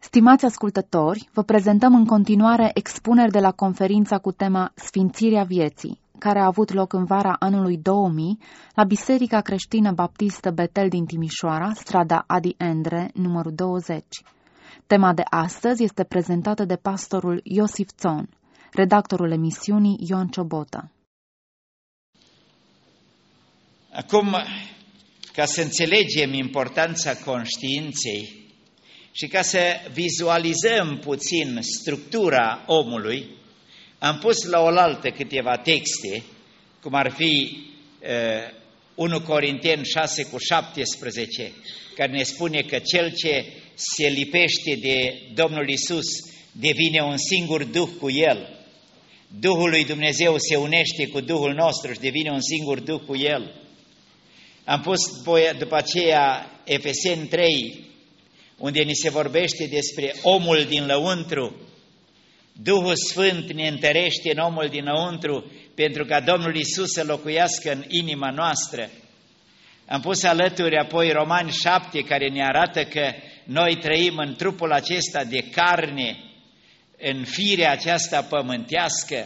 Stimați ascultători, vă prezentăm în continuare expuneri de la conferința cu tema Sfințirea vieții, care a avut loc în vara anului 2000 la Biserica Creștină Baptistă Betel din Timișoara, strada Adi Endre, numărul 20. Tema de astăzi este prezentată de pastorul Iosif Țon, redactorul emisiunii Ioan Ciobotă. Acum, ca să înțelegem importanța conștiinței și ca să vizualizăm puțin structura omului, am pus la oaltă câteva texte, cum ar fi 1 Corinteni 6:17, care ne spune că cel ce se lipește de Domnul Iisus devine un singur Duh cu El. Duhul lui Dumnezeu se unește cu Duhul nostru și devine un singur Duh cu El. Am pus după aceea Efeseni 3, unde ni se vorbește despre omul din lăuntru. Duhul Sfânt ne întărește în omul dinăuntru pentru ca Domnul Iisus să locuiască în inima noastră. Am pus alături apoi Romani 7, care ne arată că noi trăim în trupul acesta de carne, în firea aceasta pământească.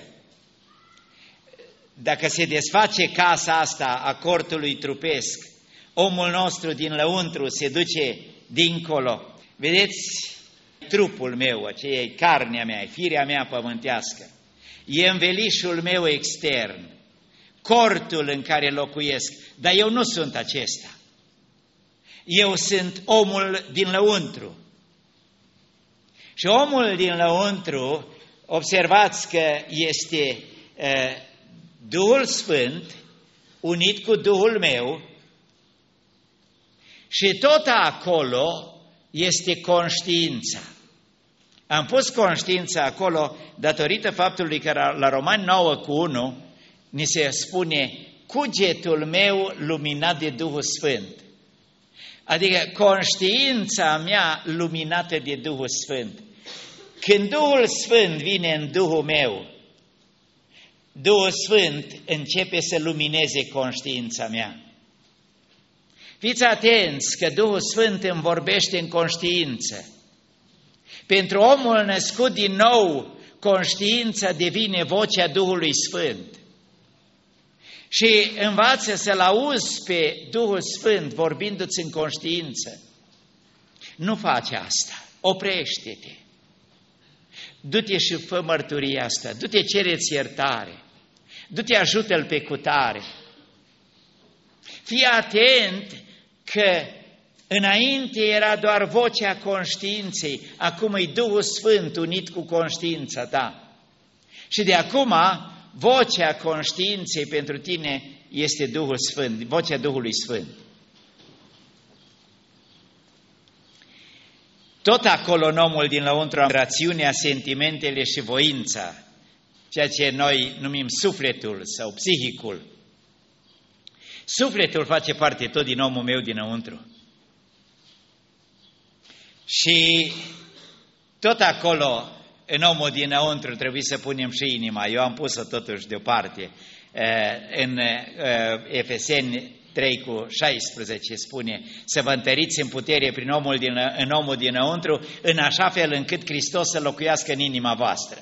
Dacă se desface casa asta a cortului trupesc, omul nostru din lăuntru se duce dincolo. Vedeți, trupul meu, aceea e carnea mea, e firea mea pământească, e învelișul meu extern, cortul în care locuiesc, dar eu nu sunt acesta. Eu sunt omul din lăuntru. Și omul din lăuntru, observați că este Duhul Sfânt unit cu Duhul meu și tot acolo este conștiința. Am pus conștiința acolo datorită faptului că la Romani 9:1 ni se spune cugetul meu luminat de Duhul Sfânt. Adică conștiința mea luminată de Duhul Sfânt. Când Duhul Sfânt vine în Duhul meu, Duhul Sfânt începe să lumineze conștiința mea. Fiți atenți că Duhul Sfânt îmi vorbește în conștiință. Pentru omul născut din nou, conștiința devine vocea Duhului Sfânt. Și învață să-L auzi pe Duhul Sfânt vorbindu-ți în conștiință. Nu faci asta, oprește-te. Du-te și fă mărturia asta, du-te cere-ți iertare, du-te ajută-L pe cutare. Fii atent că înainte era doar vocea conștiinței, acum e Duhul Sfânt unit cu conștiința ta. Și de acum vocea conștiinței pentru tine este Duhul Sfânt, vocea Duhului Sfânt. Tot acolo în omul din lăuntru, rațiunea, sentimentele și voința, ceea ce noi numim sufletul sau psihicul. Sufletul face parte tot din omul meu dinăuntru. Și tot acolo, în omul dinăuntru, trebuie să punem și inima. Eu am pus-o totuși deoparte. În Efeseni 3:16 spune să vă întăriți în putere în omul dinăuntru, în așa fel încât Hristos să locuiască în inima voastră.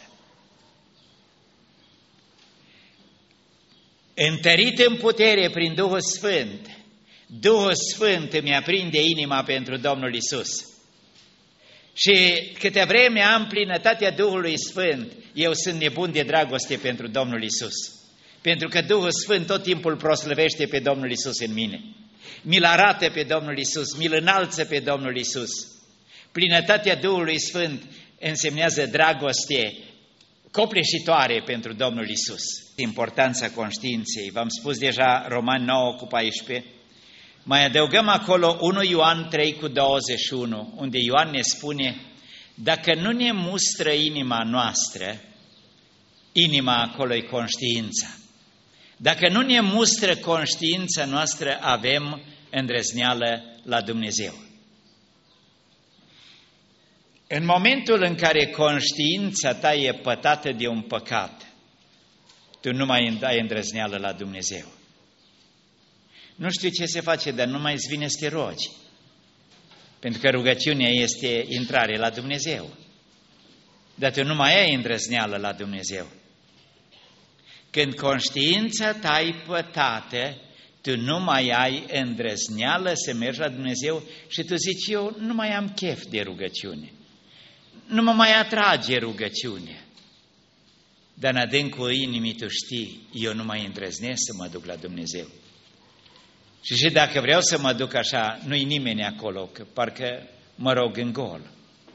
Întărit în putere prin Duhul Sfânt, Duhul Sfânt îmi aprinde inima pentru Domnul Iisus. Și câte vreme am plinătatea Duhului Sfânt, eu sunt nebun de dragoste pentru Domnul Iisus. Pentru că Duhul Sfânt tot timpul proslăvește pe Domnul Iisus în mine. Mi-l arată pe Domnul Iisus, mi-l înalță pe Domnul Iisus. Plinătatea Duhului Sfânt însemnează dragoste copleșitoare pentru Domnul Iisus. Importanța conștiinței, v-am spus deja Romani 9:14, mai adăugăm acolo 1 Ioan 3:21, unde Ioan ne spune, dacă nu ne mustră inima noastră, inima acolo e conștiința. Dacă nu ne mustră conștiința noastră, avem îndrăzneală la Dumnezeu. În momentul în care conștiința ta e pătată de un păcat, tu nu mai ai îndrăzneală la Dumnezeu. Nu știu ce se face, dar nu mai îți vine să te rogi. Pentru că rugăciunea este intrare la Dumnezeu. Dar tu nu mai ai îndrăzneală la Dumnezeu. Când conștiința ta e pătată, tu nu mai ai îndrăzneală să mergi la Dumnezeu și tu zici, eu nu mai am chef de rugăciune. Nu mă mai atrage rugăciune. Dar în adâncul inimii tu știi, eu nu mai îndrăznesc să mă duc la Dumnezeu. Și dacă vreau să mă duc așa, nu-i nimeni acolo, că parcă mă rog în gol.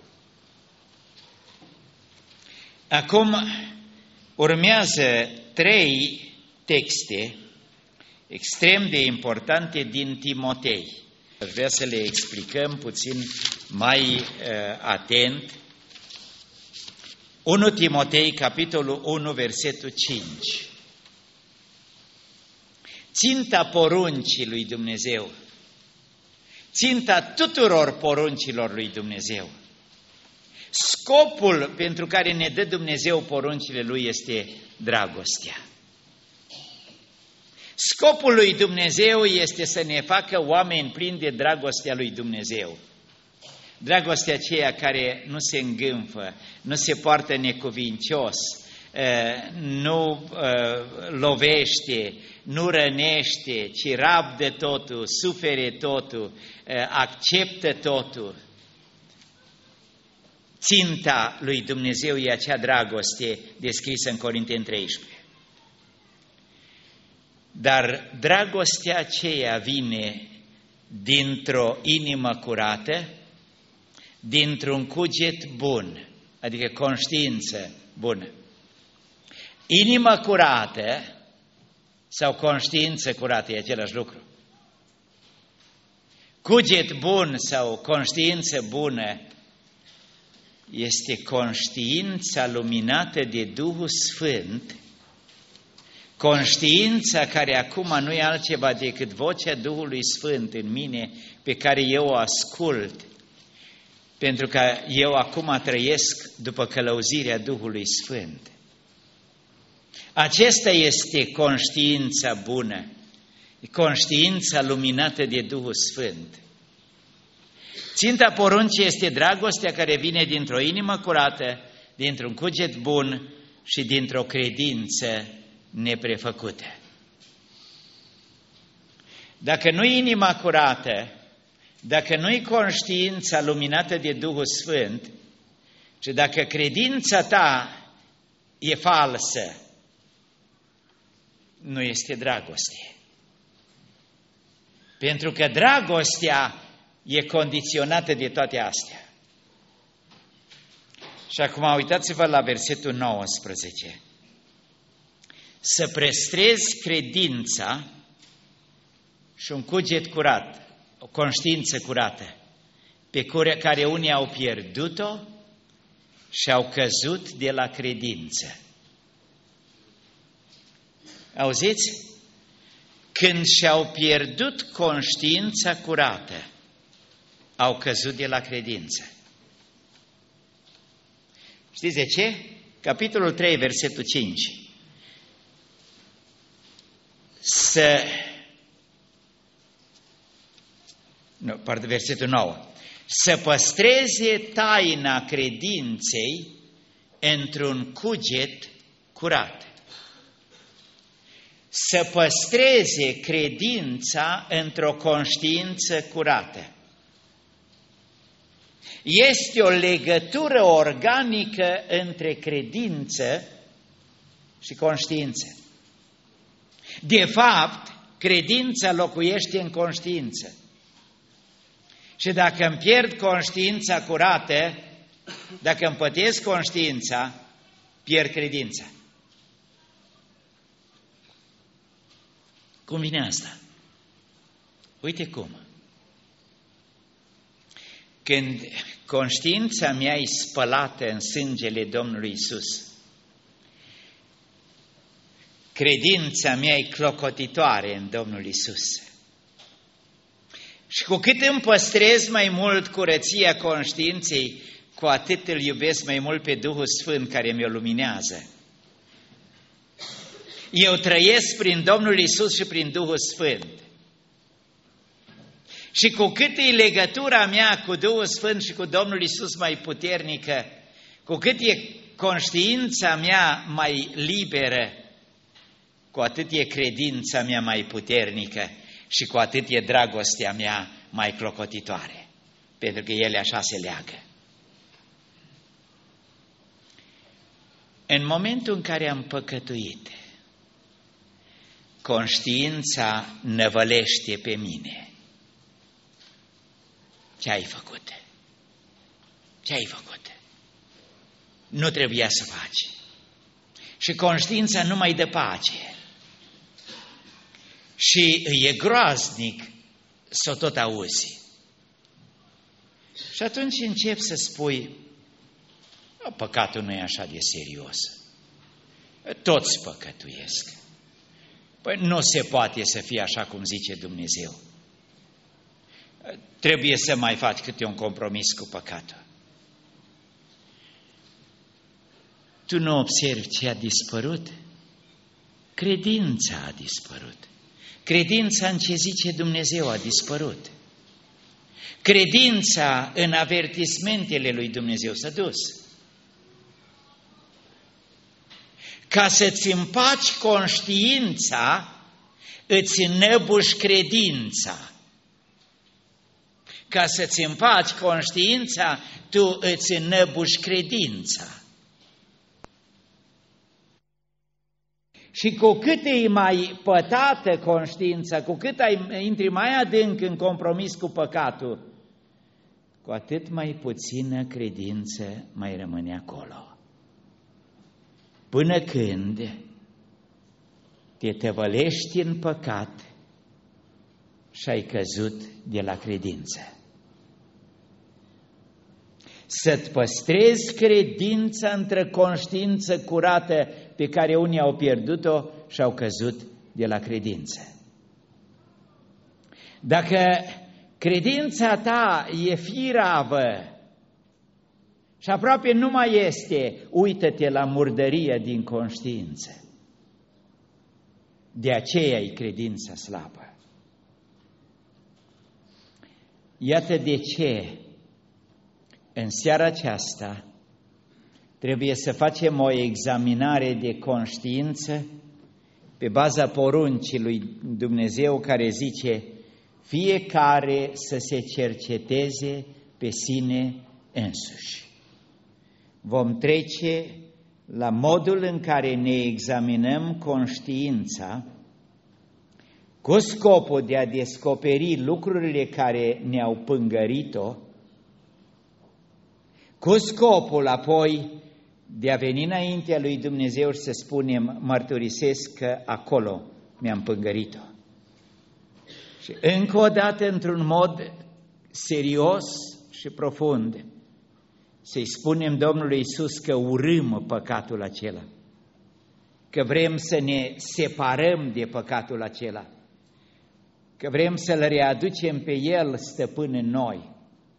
Acum urmează 3 texte extrem de importante din Timotei. Aș vrea să le explicăm puțin mai atent. 1 Timotei, capitolul 1, versetul 5. Ținta poruncii lui Dumnezeu, ținta tuturor poruncilor lui Dumnezeu, scopul pentru care ne dă Dumnezeu poruncile Lui este dragostea. Scopul lui Dumnezeu este să ne facă oameni plini de dragostea lui Dumnezeu. Dragostea aceea care nu se îngânfă, nu se poartă necuvincios, nu lovește, nu rănește, ci rabdă totul, sufere totul, acceptă totul. Ținta lui Dumnezeu e acea dragoste descrisă în Corinteni 13. Dar dragostea aceea vine dintr-o inimă curată, dintr-un cuget bun, adică conștiință bună. Inimă curată sau conștiință curată e același lucru. Cuget bun sau conștiință bună este conștiința luminată de Duhul Sfânt, conștiința care acum nu e altceva decât vocea Duhului Sfânt în mine, pe care eu o ascult, pentru că eu acum trăiesc după călăuzirea Duhului Sfânt. Acesta este conștiința bună, conștiința luminată de Duhul Sfânt. Ținta poruncii este dragostea care vine dintr-o inimă curată, dintr-un cuget bun și dintr-o credință neprefăcută. Dacă nu-i inima curată, dacă nu-i conștiința luminată de Duhul Sfânt, și dacă credința ta e falsă, nu este dragoste. Pentru că dragostea e condiționată de toate astea. Și acum uitați-vă la versetul 19. Să păstrezi credința și un cuget curat, o conștiință curată, pe care unii au pierdut-o și au căzut de la credință. Auziți? Când și-au pierdut conștiința curată, au căzut de la credință. Știți de ce? Capitolul 3, versetul 5. Versetul 9. Să păstreze taina credinței într-un cuget curat. Să păstreze credința într-o conștiință curată. Este o legătură organică între credință și conștiință. De fapt, credința locuiește în conștiință. Și dacă îmi pierd conștiința curată, dacă îmi pătesc conștiința, pierd credința. Cum vine asta? Uite cum. Când conștiința mea e spălată în sângele Domnului Iisus, credința mea e clocotitoare în Domnul Iisus. Și cu cât îmi păstrez mai mult curăția conștiinței, cu atât îl iubesc mai mult pe Duhul Sfânt care mi-o luminează. Eu trăiesc prin Domnul Iisus și prin Duhul Sfânt. Și cu cât e legătura mea cu Duhul Sfânt și cu Domnul Iisus mai puternică, cu cât e conștiința mea mai liberă, cu atât e credința mea mai puternică și cu atât e dragostea mea mai clocotitoare, pentru că ele așa se leagă. În momentul în care am păcătuit, conștiința năvălește pe mine. Ce ai făcut? Ce ai făcut? Nu trebuia să faci. Și conștiința nu mai dă pace. Și e groaznic să o tot auzi. Și atunci încep să spui, păcatul nu e așa de serios. Toți păcătuiesc. Păi nu se poate să fie așa cum zice Dumnezeu. Trebuie să mai faci câte un compromis cu păcatul. Tu nu observi ce a dispărut? Credința a dispărut. Credința în ce zice Dumnezeu a dispărut. Credința în avertismentele lui Dumnezeu s-a dus. Ca să-ți împaci conștiința, îți înnăbuși credința. Ca să-ți împaci conștiința, tu îți înnăbuși credința. Și cu cât e mai pătată conștiința, cu cât intri mai adânc în compromis cu păcatul, cu atât mai puțină credință mai rămâne acolo. Până când te tăvălești în păcat și ai căzut de la credință. Să-ți păstrezi credința între conștiință curată pe care unii au pierdut-o și au căzut de la credință. Dacă credința ta e firavă și aproape nu mai este, uită-te la murdăria din conștiință. De aceea e credința slabă. Iată de ce în seara aceasta trebuie să facem o examinare de conștiință pe baza poruncii lui Dumnezeu care zice: fiecare să se cerceteze pe sine însuși. Vom trece la modul în care ne examinăm conștiința cu scopul de a descoperi lucrurile care ne-au pângărit-o, cu scopul apoi de a veni înaintea lui Dumnezeu și să spunem: mărturisesc că acolo mi-am pângărit-o. Și încă o dată, într-un mod serios și profund, să-i spunem Domnului Iisus că urâm păcatul acela, că vrem să ne separăm de păcatul acela, că vrem să-L readucem pe El stăpân în noi.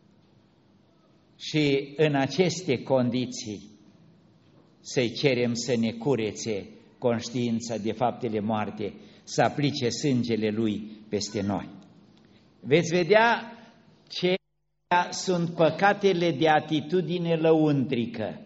Și în aceste condiții să-i cerem să ne curețe conștiința de faptele moarte, să aplice sângele Lui peste noi. Veți vedea ce sunt păcatele de atitudine lăuntrică.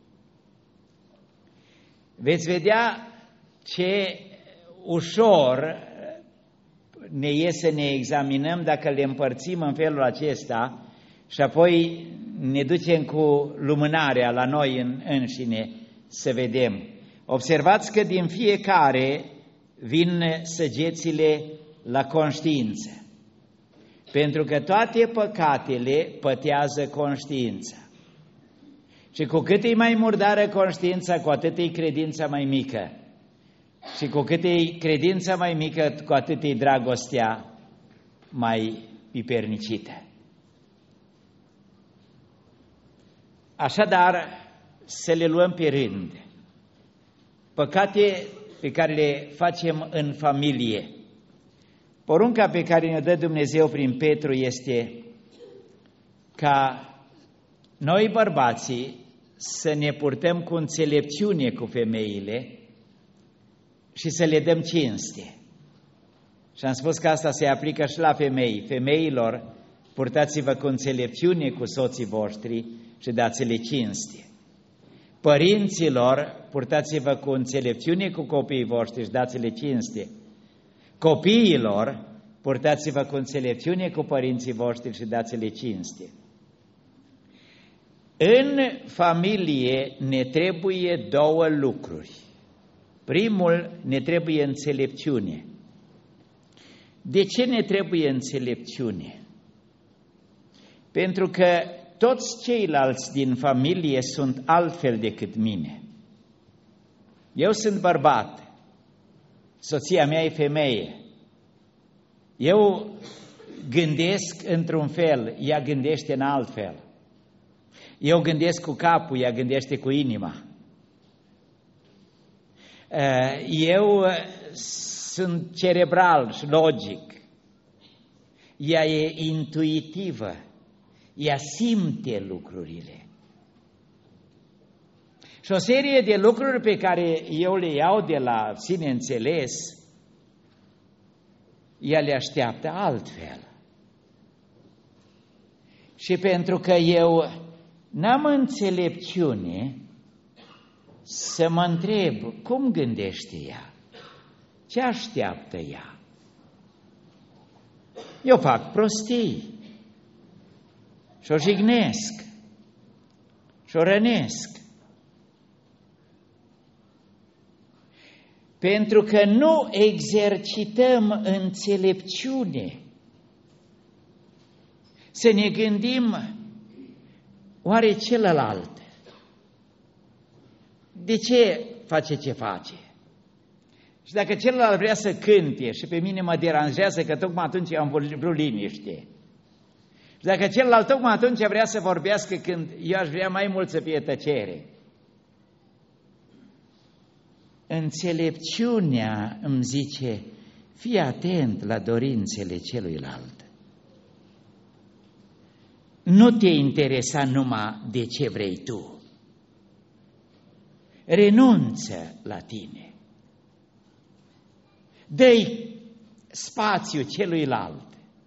Veți vedea ce ușor ne e să ne examinăm dacă le împărțim în felul acesta și apoi ne ducem cu lumânarea la noi înșine să vedem. Observați că din fiecare vin săgețile la conștiință, pentru că toate păcatele pătează conștiința. Și cu cât e mai murdară conștiința, cu atât e credința mai mică. Și cu cât e credința mai mică, cu atât e dragostea mai pipernicită. Așadar, să le luăm pe rând. Păcate pe care le facem în familie. Porunca pe care ne-o dă Dumnezeu prin Petru este ca noi, bărbații, să ne purtăm cu înțelepciune cu femeile și să le dăm cinste. Și am spus că asta se aplică și la femei. Femeilor, purtați-vă cu înțelepciune cu soții voștri și dați-le cinste. Părinților, purtați-vă cu înțelepciune cu copiii voștri și dați-le cinste. Copiilor, purtați-vă cu înțelepciune cu părinții voștri și dați-le cinste. În familie ne trebuie două lucruri. Primul, ne trebuie înțelepciune. De ce ne trebuie înțelepciune? Pentru că toți ceilalți din familie sunt altfel decât mine. Eu sunt bărbat, soția mea e femeie. Eu gândesc într-un fel, ea gândește în alt fel. Eu gândesc cu capul, ea gândește cu inima. Eu sunt cerebral și logic. Ea e intuitivă. Ea simte lucrurile. Și o serie de lucruri pe care eu le iau de la sine înțeles, ea le așteaptă altfel. Și pentru că eu n-am înțelepciune să mă întreb cum gândește ea, ce așteaptă ea. Eu fac prostii și o jignesc și o rănesc. Pentru că nu exercităm înțelepciune. Să ne gândim, oare celălalt de ce face ce face? Și dacă celălalt vrea să cânte și pe mine mă deranjează că tocmai atunci am vrut liniște. Și dacă celălalt tocmai atunci vrea să vorbească când eu aș vrea mai mult să fie tăcere. Înțelepciunea îmi zice, fii atent la dorințele celuilalt. Nu te interesa numai de ce vrei tu. Renunță la tine. Dă-i spațiu celuilalt.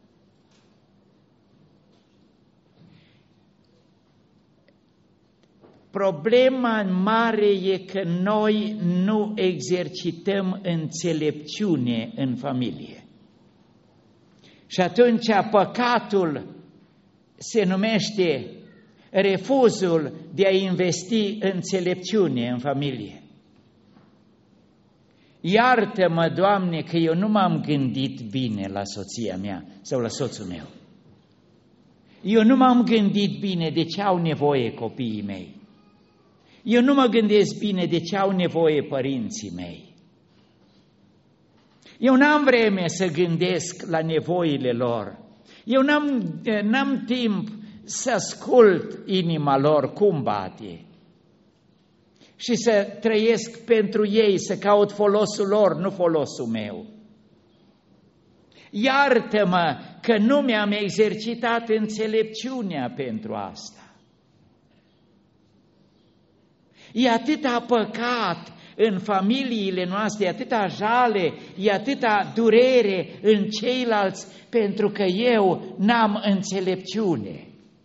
Problema mare e că noi nu exercităm înțelepciune în familie. Și atunci păcatul se numește refuzul de a investi înțelepciune în familie. Iartă-mă, Doamne, că eu nu m-am gândit bine la soția mea sau la soțul meu. Eu nu m-am gândit bine de ce au nevoie copiii mei. Eu nu mă gândesc bine de ce au nevoie părinții mei. Eu n-am vreme să gândesc la nevoile lor. Eu n-am timp să ascult inima lor cum bate și să trăiesc pentru ei, să caut folosul lor, nu folosul meu. Iartă-mă că nu mi-am exercitat înțelepciunea pentru asta. E atâta păcat în familiile noastre, e atâta jale, e atâta durere în ceilalți pentru că eu n-am înțelepciune.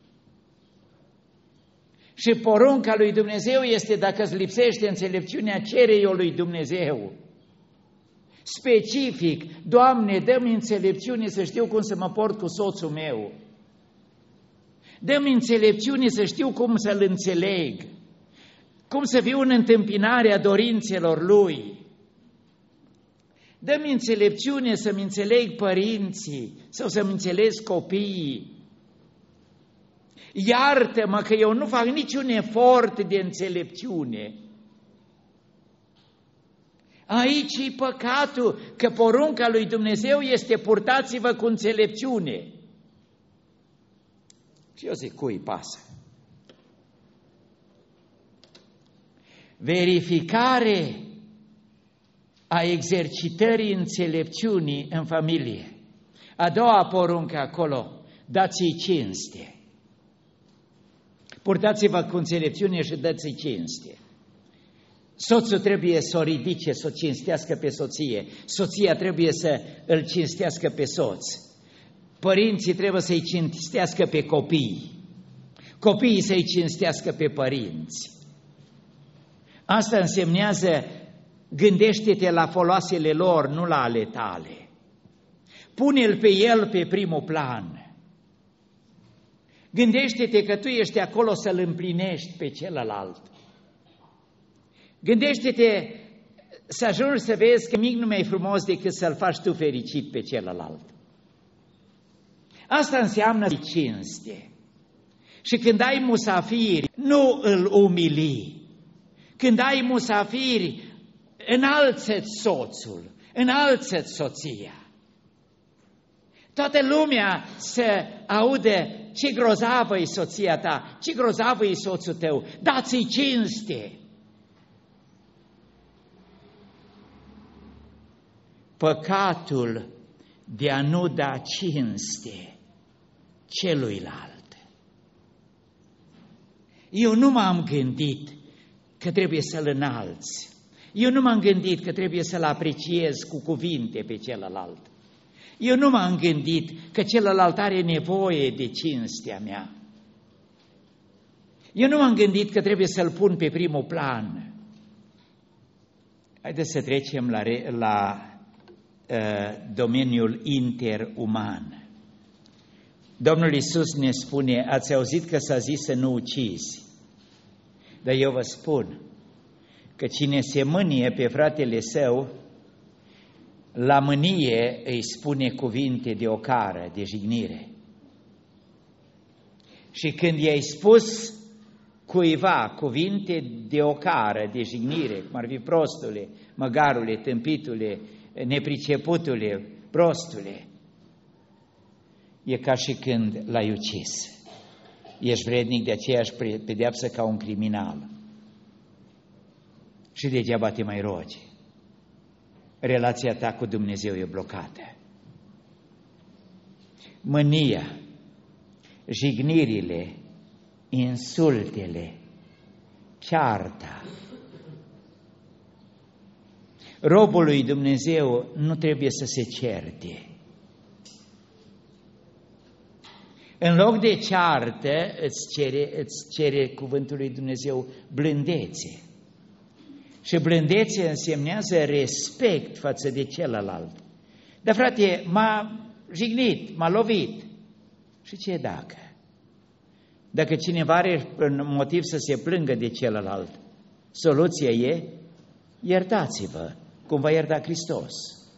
Și porunca lui Dumnezeu este, dacă îți lipsește înțelepciunea, cere-i-o lui Dumnezeu. Specific, Doamne, dă-mi înțelepciune să știu cum să mă port cu soțul meu. Dă-mi înțelepciune să știu cum să-l înțeleg. Cum să fiu în întâmpinarea dorințelor lui. Dă-mi înțelepciune să-mi înțeleg părinții sau să-mi înțeleg copiii. Iartă-mă că eu nu fac niciun efort de înțelepciune. Aici e păcatul, că porunca lui Dumnezeu este purtați-vă cu înțelepciune. Și eu zic, cui pasă? Verificare a exercitării înțelepciunii în familie. A doua poruncă acolo, dați-i cinste. Purtați-vă cu înțelepciune și dați-i cinste. Soțul trebuie să o ridice, să o cinstească pe soție. Soția trebuie să îl cinstească pe soț. Părinții trebuie să-i cinstească pe copii. Copiii să-i cinstească pe părinți. Asta însemnează, gândește-te la foloasele lor, nu la ale tale. Pune-l pe el pe primul plan. Gândește-te că tu ești acolo să-l împlinești pe celălalt. Gândește-te să ajungi să vezi că nimic nu mai e frumos decât să-l faci tu fericit pe celălalt. Asta înseamnă cinste. Și când ai musafiri, nu îl umili. Când ai musafiri, înalță-ți soțul, înalță-ți soția. Toată lumea să audă ce grozavă e soția ta, ce grozavă e soțul tău, dați-i cinste. Păcatul de a nu da cinste celuilalt. Eu nu m-am gândit că trebuie să-l înalți. Eu nu m-am gândit că trebuie să-l apreciez cu cuvinte pe celălalt. Eu nu m-am gândit că celălalt are nevoie de cinstea mea. Eu nu m-am gândit că trebuie să-l pun pe primul plan. Haideți să trecem la domeniul interuman. Domnul Iisus ne spune, ați auzit că s-a zis să nu ucizi, dar eu vă spun că cine se mânie pe fratele său, la mânie îi spune cuvinte de ocară, de jignire. Și când i-ai spus cuiva cuvinte de ocară, de jignire, cum ar fi prostule, măgarule, tâmpitule, nepriceputule, prostule, e ca și când l-ai ucis. Ești vrednic de aceeași pedeapsă ca un criminal. Și degeaba te mai rogi. Relația ta cu Dumnezeu e blocată. Mânia, jignirile, insultele, cearta. Robul lui Dumnezeu nu trebuie să se certe. În loc de ceartă îți cere cuvântul lui Dumnezeu blândețe. Și blândețe însemnează respect față de celălalt. Dar frate, m-a jignit, m-a lovit. Și ce dacă? Dacă cineva are motiv să se plângă de celălalt, soluția e, iertați-vă, cum v-a iertat Hristos.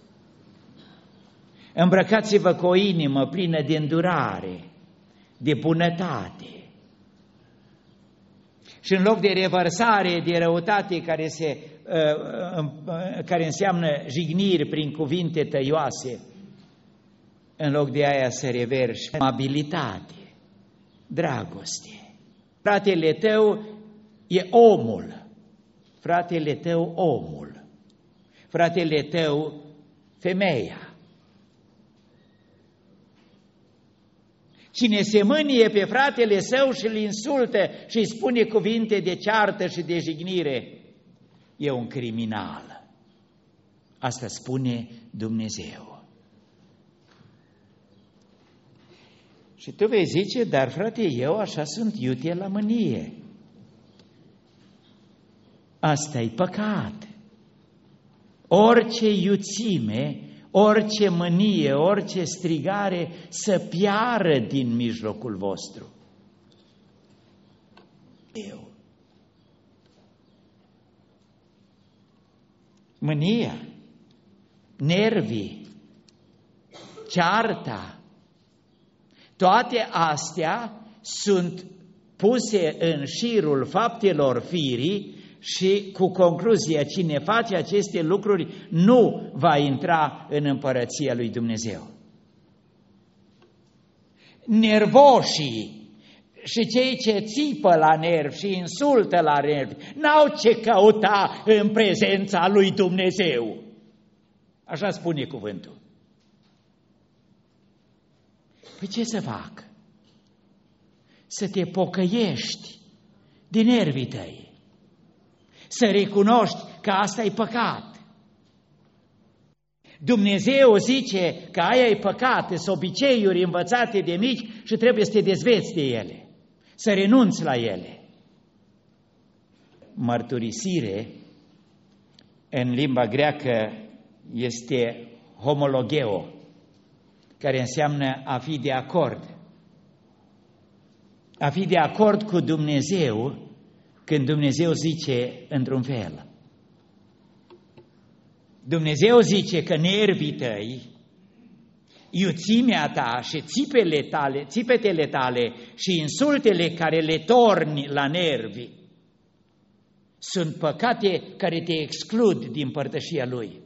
Îmbrăcați-vă cu o inimă plină de îndurare, de bunătate. Și în loc de revărsare, de răutate care înseamnă jigniri prin cuvinte tăioase, în loc de aia să reverși amabilitate, dragoste. Fratele tău e omul, fratele tău omul, fratele tău femeia. Cine se mânie pe fratele său și îl insultă și îi spune cuvinte de ceartă și de jignire, e un criminal. Asta spune Dumnezeu. Și tu vei zice, dar frate, eu așa sunt iute la mânie. Asta-i păcat. Orice iuțime, orice mânie, orice strigare să piară din mijlocul vostru. Mânia, nervii, cearta, toate astea sunt puse în șirul faptelor firii și cu concluzia, cine face aceste lucruri nu va intra în împărăția lui Dumnezeu. Nervoșii și cei ce țipă la nervi și insultă la nervi n-au ce căuta în prezența lui Dumnezeu. Așa spune cuvântul. Păi ce să fac? Să te pocăiești din nervii tăi. să recunoști că asta e păcat. Dumnezeu zice că aia e păcat, sunt obiceiuri învățate de mici și trebuie să te dezveți de ele, să renunți la ele. Mărturisire în limba greacă este homologeo, care înseamnă a fi de acord. A fi de acord cu Dumnezeu când Dumnezeu zice într-un fel. Dumnezeu zice că nervii tăi, iuțimea ta și țipetele tale și insultele care le torni la nervi sunt păcate care te exclud din părtășia Lui.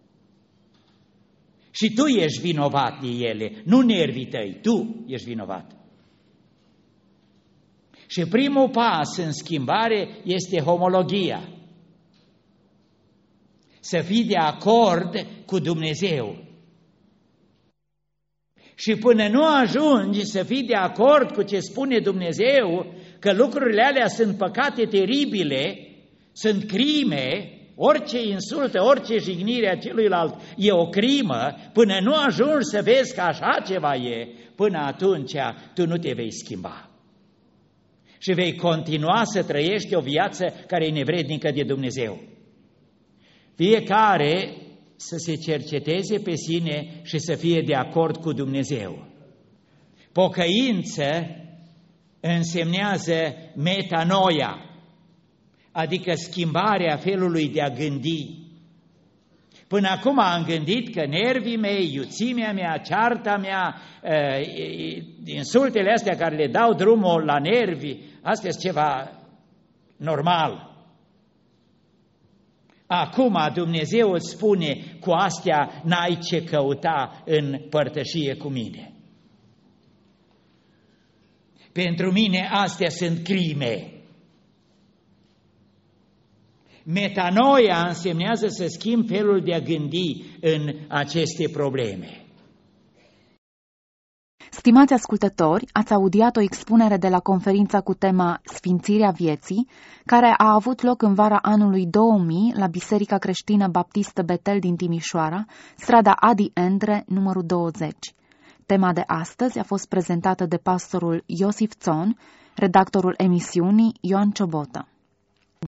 Și tu ești vinovat de ele, nu nervii tăi, tu ești vinovat. Și primul pas în schimbare este homologia. Să fii de acord cu Dumnezeu. Și până nu ajungi să fii de acord cu ce spune Dumnezeu, că lucrurile alea sunt păcate teribile, sunt crime, orice insultă, orice jignire a celuilalt e o crimă, până nu ajungi să vezi că așa ceva e, până atunci tu nu te vei schimba. Și vei continua să trăiești o viață care e nevrednică de Dumnezeu. Fiecare să se cerceteze pe sine și să fie de acord cu Dumnezeu. Pocăință însemnează metanoia, adică schimbarea felului de a gândi. Până acum am gândit că nervii mei, iuțimea mea, cearta mea, insultele astea care le dau drumul la nervi, astea sunt ceva normal. Acum Dumnezeu îți spune, cu astea n-ai ce căuta în părtășie cu mine. Pentru mine astea sunt crime. Metanoia însemnează să schimbi felul de a gândi în aceste probleme. Stimați ascultători, ați audiat o expunere de la conferința cu tema Sfințirea vieții, care a avut loc în vara anului 2000 la Biserica Creștină Baptistă Betel din Timișoara, strada Adi Endre, numărul 20. Tema de astăzi a fost prezentată de pastorul Iosif Țon, redactorul emisiunii Ioan Ciobotă.